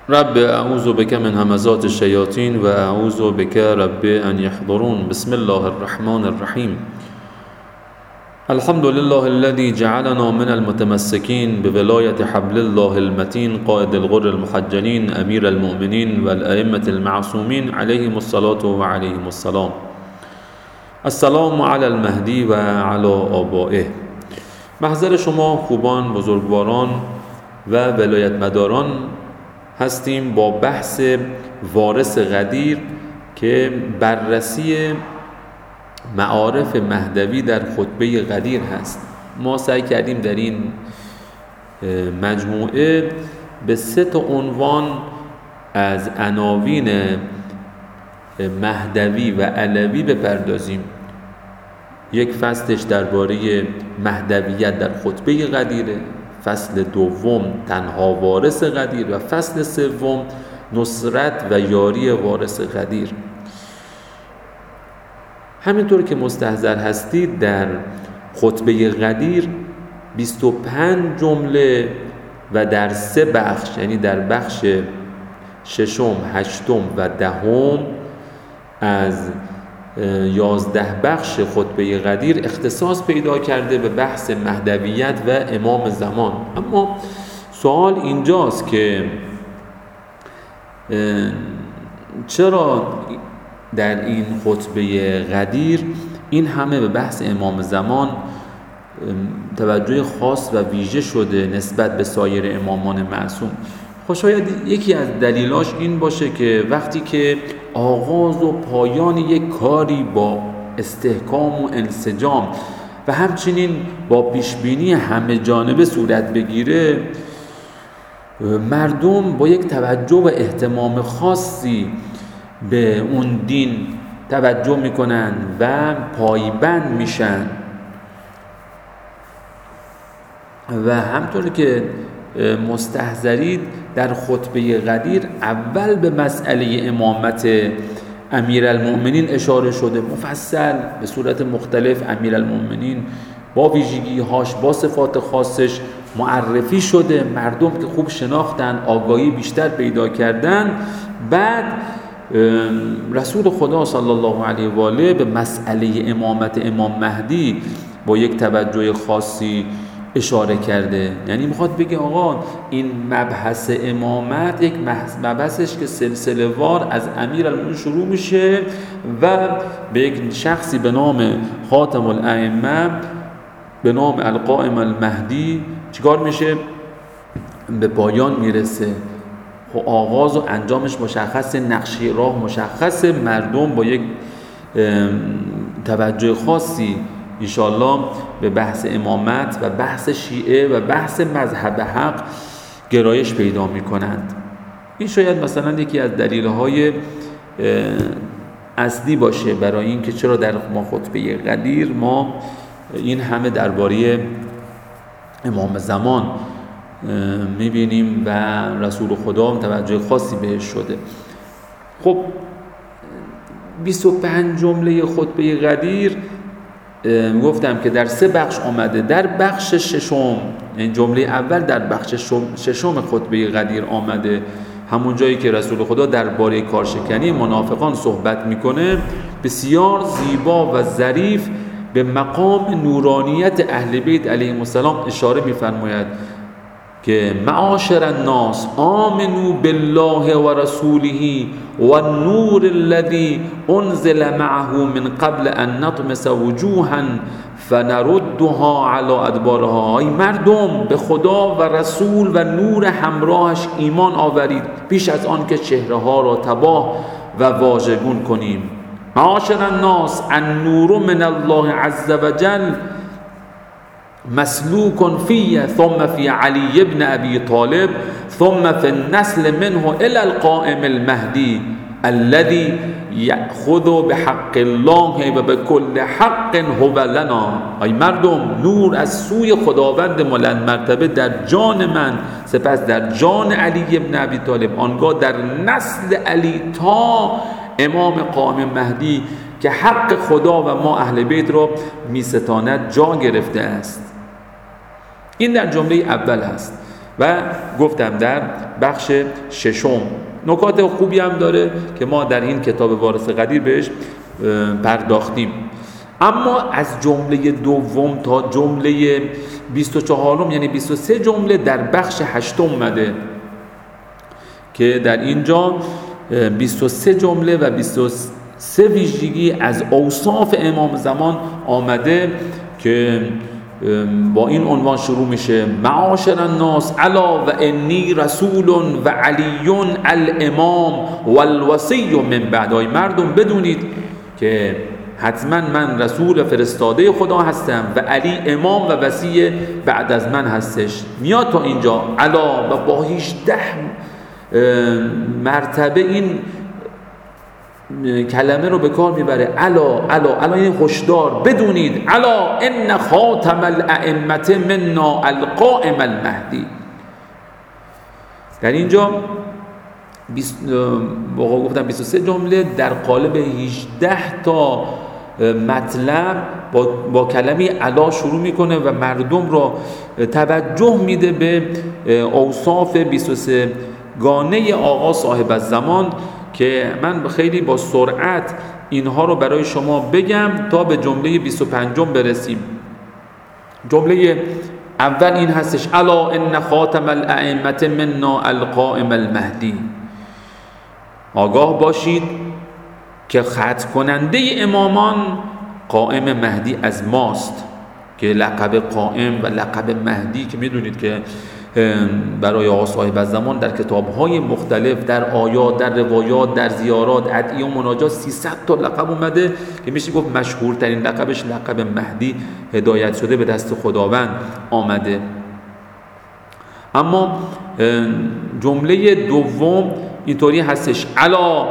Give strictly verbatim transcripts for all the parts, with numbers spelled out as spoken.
رب اعوذ بك من همزات الشیاطین و اعوذ بك رب ان يحضرون. بسم الله الرحمن الرحیم. الحمد لله الذي جعلنا من المتمسكين بولاية حبل الله المتين قائد الغر المحجلين أمير المؤمنين والأئمة المعصومين عليهم الصلاة وعليهم السلام. السلام على المهدي و على آبائه. محضر شما خوبان، بزرگواران و ولایت مداران هستیم با بحث وارث غدیر که بررسی معارف مهدوی در خطبه غدیر هست. ما سعی کردیم در این مجموعه به سه تا عنوان از عناوین مهدوی و علوی بپردازیم. یک فصلش درباره مهدویت در خطبه غدیره، فصل دوم تنها وارث غدیر و فصل سوم نصرت و یاری وارث غدیر. همینطور که مستحضر هستید در خطبه غدیر بیست و پنج جمله و در سه بخش، یعنی در بخش ششم، هشتم و دهم از یازده بخش خطبه غدیر اختصاص پیدا کرده به بحث مهدویت و امام زمان. اما سوال اینجاست که چرا در این خطبه غدیر این همه به بحث امام زمان توجه خاص و ویژه شده نسبت به سایر امامان معصوم؟ خب شاید یکی از دلیلاش این باشه که وقتی که آغاز و پایان یک کاری با استحکام و انسجام و همچنین با پیشبینی همه جانبه صورت بگیره، مردم با یک توجه و اهتمام خاصی به اون دین توجه میکنن و پایبند میشن. و همطور که مستحضرید در خطبه غدیر اول به مسئله امامت امیرالمؤمنین اشاره شده، مفصل به صورت مختلف امیرالمؤمنین با ویژگی‌هاش، با صفات خاصش معرفی شده. مردم که خوب شناختن، آگاهی بیشتر پیدا کردن. بعد رسول خدا صلی الله علیه و آله به مسئله امامت امام مهدی با یک توجه خاصی اشاره کرده. یعنی میخواد بگه آقا این مبحث امامت یک مبحثش که سلسله وار از امیرالمؤمنین شروع میشه و به یک شخصی به نام خاتم الائمه به نام القائم المهدی چیکار میشه؟ به پایان میرسه. خب آغاز و انجامش مشخص، نقشه راه مشخص. مردم با یک توجه خاصی انشاءالله به بحث امامت و بحث شیعه و بحث مذهب حق گرایش پیدا میکنند. این شاید مثلا یکی از دلیل‌های اصلی باشه برای این که چرا در ما خطبه غدیر ما این همه درباره امام زمان میبینیم و رسول خدا توجه خاصی بهش شده. خب بیست و پنج جمله خطبه غدیر گفتم که در سه بخش آمده. در بخش ششم، یعنی جمله اول در بخش ششم خطبه غدیر آمده، همون جایی که رسول خدا درباره کارشکنی منافقان صحبت میکنه، بسیار زیبا و ظریف به مقام نورانیت اهل بیت علیهم السلام اشاره میفرماید که معاشر الناس آمنوا بالله و رسوله و النور الذي انزل معه من قبل ان نطمس وجوها فنردها على ادبارها. ای مردم به خدا و رسول و نور همراهش ایمان آورید پیش از آن که چهره ها را تباه و واژگون کنیم. معاشر الناس النور من الله عز وجل مسلوک فی ثم فی علی ابن ابی طالب ثم فی النسل منه الى القائم المهدی الذي یأخذ بحق الله و بكل حق هو لنا. ای مردم، نور از سوی خداوند بلند مرتبه در جان من، سپس در جان علی ابن ابی طالب، آنگاه در نسل علی تا امام قائم مهدی که حق خدا و ما اهل بیت را میستاند جا گرفته است. این در جمله اول هست. و گفتم در بخش ششم نکات خوبی هم داره که ما در این کتاب وارث قدیر بهش پرداختیم. اما از جمله دوم تا جمله بیست و چهارم یعنی بیست و سه جمله در بخش هشتم اومده که در اینجا بیست و سه جمله و بیست و سه ویژگی از اوصاف امام زمان آمده که با این عنوان شروع میشه: معاشر الناس الا و انی رسول و علی الامام والوصی من بعد. ای مردم بدونید که حتما من رسول فرستاده خدا هستم و علی امام و وصی بعد از من هستش. میاد تا اینجا الا و با هجده مرتبه این کلمه رو به کار میبره. الا الا الا این هشدار بدونید، الا ان خاتم الائمه منا القائم المهدی. در اینجا واقعا گفتم بیست و سه جمله در قالب هجده تا مطلب با, با کلمه الا شروع میکنه و مردم را توجه میده به اوصاف بیست و سه گانه آقا صاحب الزمان که من خیلی با سرعت اینها رو برای شما بگم تا به جمله بیست و پنج برسیم. جمله اول این هستش: الا ان خاتم الائمه منا القائم المهدی. آگاه باشید که ختم کننده امامان قائم مهدی از ماست، که لقب قائم و لقب مهدی که میدونید که برای آقا صاحب الزمان در کتاب‌های مختلف، در آیات، در روایات، در زیارات، ادعیه و مناجات سیصد تا لقب اومده که میشه گفت مشهورترین لقبش لقب مهدی هدایت شده به دست خداوند آمده. اما جمله دوم اینطوری هستش: الا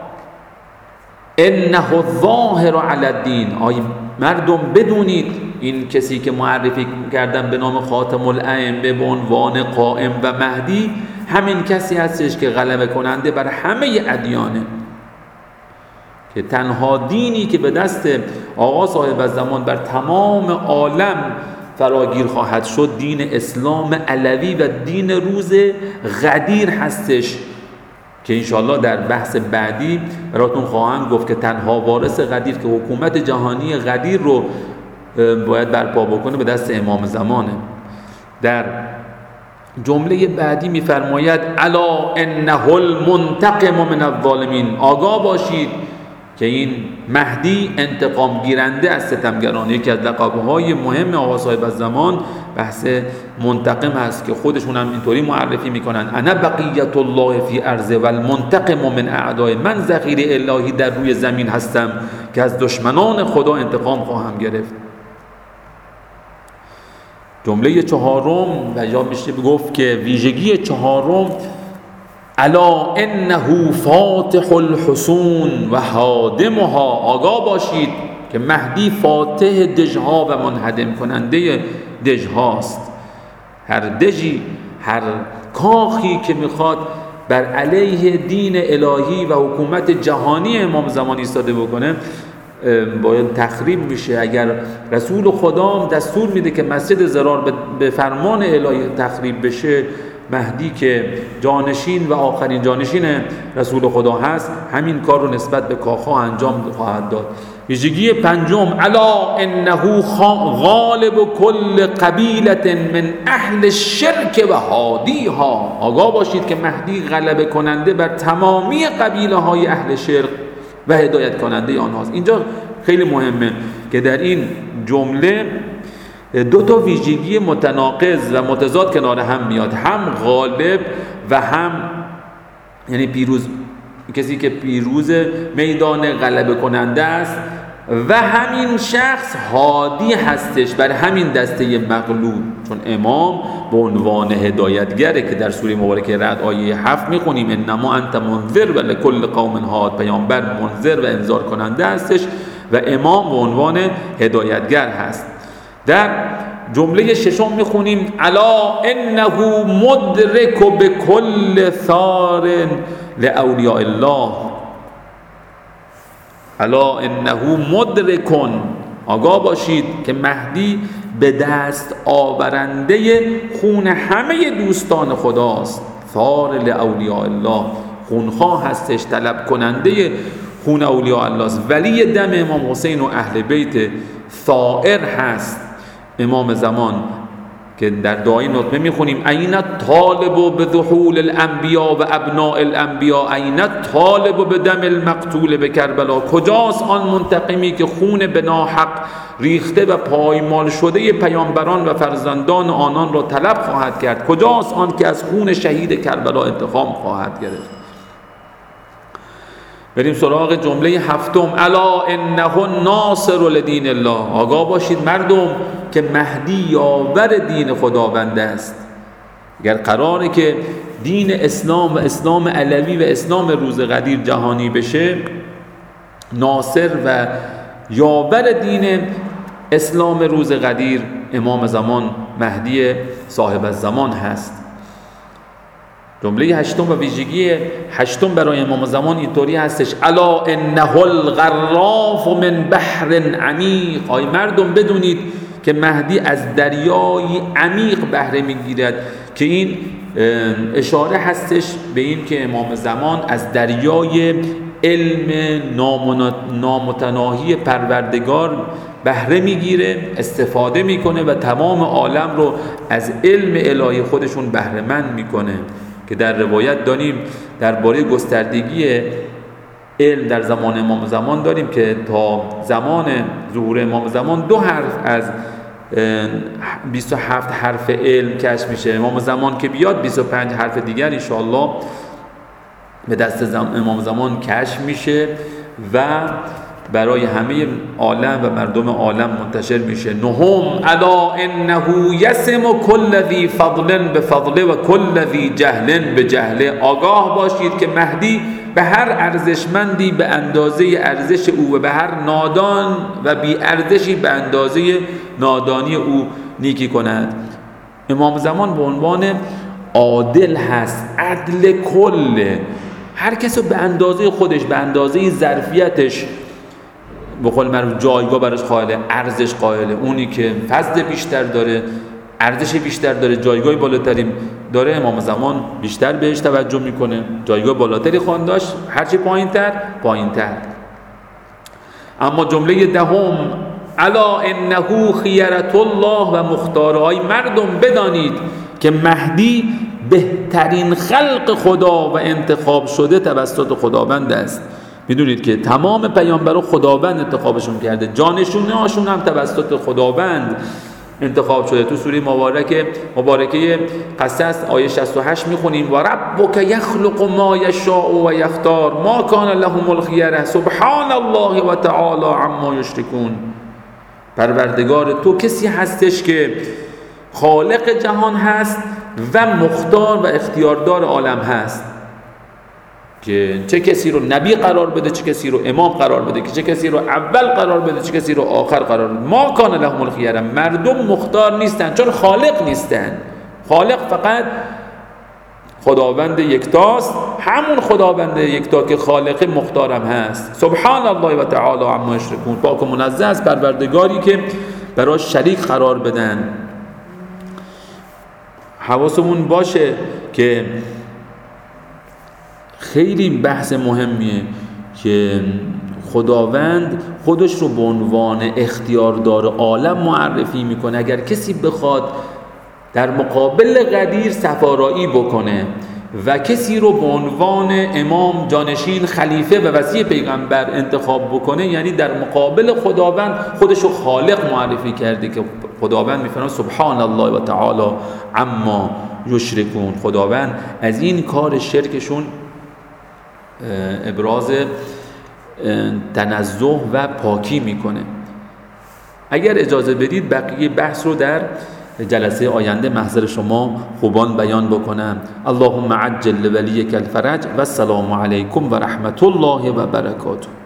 انه الظاهر علی الدین. آی مردم بدونید این کسی که معرفی کردم به نام خاتم الائمه به عنوان قائم و مهدی همین کسی هستش که غلبه کننده بر همه ادیانه، که تنها دینی که به دست آقا صاحب الزمان بر تمام عالم فراگیر خواهد شد دین اسلام علوی و دین روز غدیر هستش، که انشاءالله در بحث بعدی براتون خواهم گفت که تنها وارث غدیر که حکومت جهانی غدیر رو باید برپا بکنه به دست امام زمانه. در جمله بعدی میفرماید: الا انه المنتقم من الظالمین. آگاه باشید که این مهدی انتقام گیرنده از ستمگران. یکی از لقب‌های مهم آقا صاحب الزمان بحث منتقم هست که خودشون هم اینطوری معرفی میکنن: انا بقیت الله فی ارض و المنتقم من اعدای. من ذخیره الهی در روی زمین هستم که از دشمنان خدا انتقام خواهم گرفت. جمله چهارم و یا میشه گفت که ویژگی چهارم: الا انه فاتح الحصون و هادمها. آگاه باشید که مهدی فاتح دژها و منهدم کننده دژهاست. هر دژی، هر کاخی که میخواد بر علیه دین الهی و حکومت جهانی امام زمان ایستاده بکنه باید تخریب میشه. اگر رسول خدا دستور میده که مسجد ضرار به فرمان الهی تخریب بشه، مهدی که جانشین و آخرین جانشین رسول خدا هست همین کار رو نسبت به کاخها انجام خواهد داد. ویژگی پنجم: الا انه غالب کل قبیله من اهل الشرک و هادیها. آگاه باشید که مهدی غلبه کننده بر تمامی قبیله های اهل شرک و هدایت کننده آنهاست. اینجا خیلی مهمه که در این جمله دو تا ویژگی متناقض و متضاد کنار هم میاد، هم غالب و هم یعنی پیروز، کسی که پیروز میدان غلبه کننده است و همین شخص هادی هستش بر همین دسته مغلوب، چون امام به عنوان هدایتگره که در سوره مبارکه رعد آیه هفت میخونیم: انما انت منذر و لکل قوم هاد. پیامبر منذر و انذار کننده هستش و امام به عنوان هدایتگر هست. در جمله ششم میخونیم: الا انه مدرک بكل ثار لاولیاء الله. الا انه مدرکن. آگاه باشید که مهدی به دست آورنده خون همه دوستان خداست. ثار لاولیاء الله، خونخواه هستش، طلب کننده خون اولیاء الله است. ولی دم امام حسین و اهل بیت ثائر هست. امام زمان که در دعای نطقه میخونیم این طالب به ذحول الانبیاء و ابناء الانبیاء، این طالب به دم المقتول به کربلا، کجاست آن منتقمی که خون به ناحق ریخته و پایمال شده پیامبران و فرزندان آنان را طلب خواهد کرد؟ کجاست آن که از خون شهید کربلا انتقام خواهد گرفت؟ بریم سراغ جمله هفتم. الا انه ناصر لدین الله، آگاه باشید مردم که مهدی یاور دین خداوند است. اگر قراره که دین اسلام و اسلام علوی و اسلام روز قدیر جهانی بشه، ناصر و یاور دین اسلام روز قدیر امام زمان مهدی صاحب الزمان هست. جمله هشتم و ویژگی هشتم برای امام زمان اینطوری هستش: الا انه الغراف من بحر عمیق، آی مردم بدونید که مهدی از دریای عمیق بهره میگیرد. که این اشاره هستش به این که امام زمان از دریای علم نامتناهی پروردگار بهره میگیره، استفاده میکنه و تمام عالم رو از علم الهی خودشون بهره مند میکنه. که در روایت داریم درباره گستردگی علم در زمان امام زمان داریم که تا زمان ظهور امام زمان دو حرف از بیست و هفت حرف علم کشف میشه. امام زمان که بیاد بیست و پنج حرف دیگر انشاءالله به دست امام زمان کشف میشه و برای همه عالم و مردم عالم منتشر میشه. نهم الا انه یسم کل ذی فضل بفضله و کل ذی جهل بجهله، آگاه باشید که مهدی به هر ارزشمندی به اندازه ارزش او و به هر نادان و بی ارزشی به اندازه نادانی او نیکی کند. امام زمان به عنوان عادل هست، عدل کل، هر کسی به اندازه خودش، به اندازه ظرفیتش به قول معروف جایگاه براش قائله، ارزش قائله. اونی که فضل بیشتر داره، ارزش بیشتر داره، جایگاه بالاتری داره، امام زمان بیشتر بهش توجه میکنه، جایگاه بالاتری خواهد داشت، هرچی پایینتر پایینتر. اما جمله دهم الا انه خیرة الله و مختارهای، مردم بدانید که مهدی بهترین خلق خدا و انتخاب شده توسط خداوند است. میدونید که تمام پیامبران خداوند انتخابشون کرده، جانشونه هاشون هم توسط خداوند انتخاب شده. تو سوره مبارکه مبارکه قصص آیه شصت و هشت میخونیم و ربک یخلق ما یشاء و یختار ما کان لهم الخیره سبحان الله و تعالی عما یشرکون. پروردگار تو کسی هستش که خالق جهان هست و مختار و اختیاردار عالم هست، که چه کسی رو نبی قرار بده، چه کسی رو امام قرار بده، که چه کسی رو اول قرار بده، چه کسی رو آخر قرار بده. ما کان لهم الخیره، مردم مختار نیستن چون خالق نیستن. خالق فقط خداوند یکتاست، همون خداوند یکتا که خالق مختارم هست. سبحان الله و تعالی عما یشرکون، پاک و منزه است پروردگاری که براش شریک قرار بدن. حواسمون باشه که خیلی بحث مهمیه که خداوند خودش رو به عنوان اختیاردار عالم معرفی میکنه. اگر کسی بخواد در مقابل قدیر سفارایی بکنه و کسی رو به عنوان امام، جانشین، خلیفه و وصی پیغمبر انتخاب بکنه، یعنی در مقابل خداوند خودش رو خالق معرفی کرده، که خداوند میفرماید سبحان الله و تعالی عما یشرکون. خداوند از این کار شرکشون ابراز تنزه و پاکی میکنه. اگر اجازه بدید بقیه بحث رو در جلسه آینده محضر شما خوبان بیان بکنم. اللهم عجل لولیک الفرج و السلام علیکم و رحمت الله و برکاته.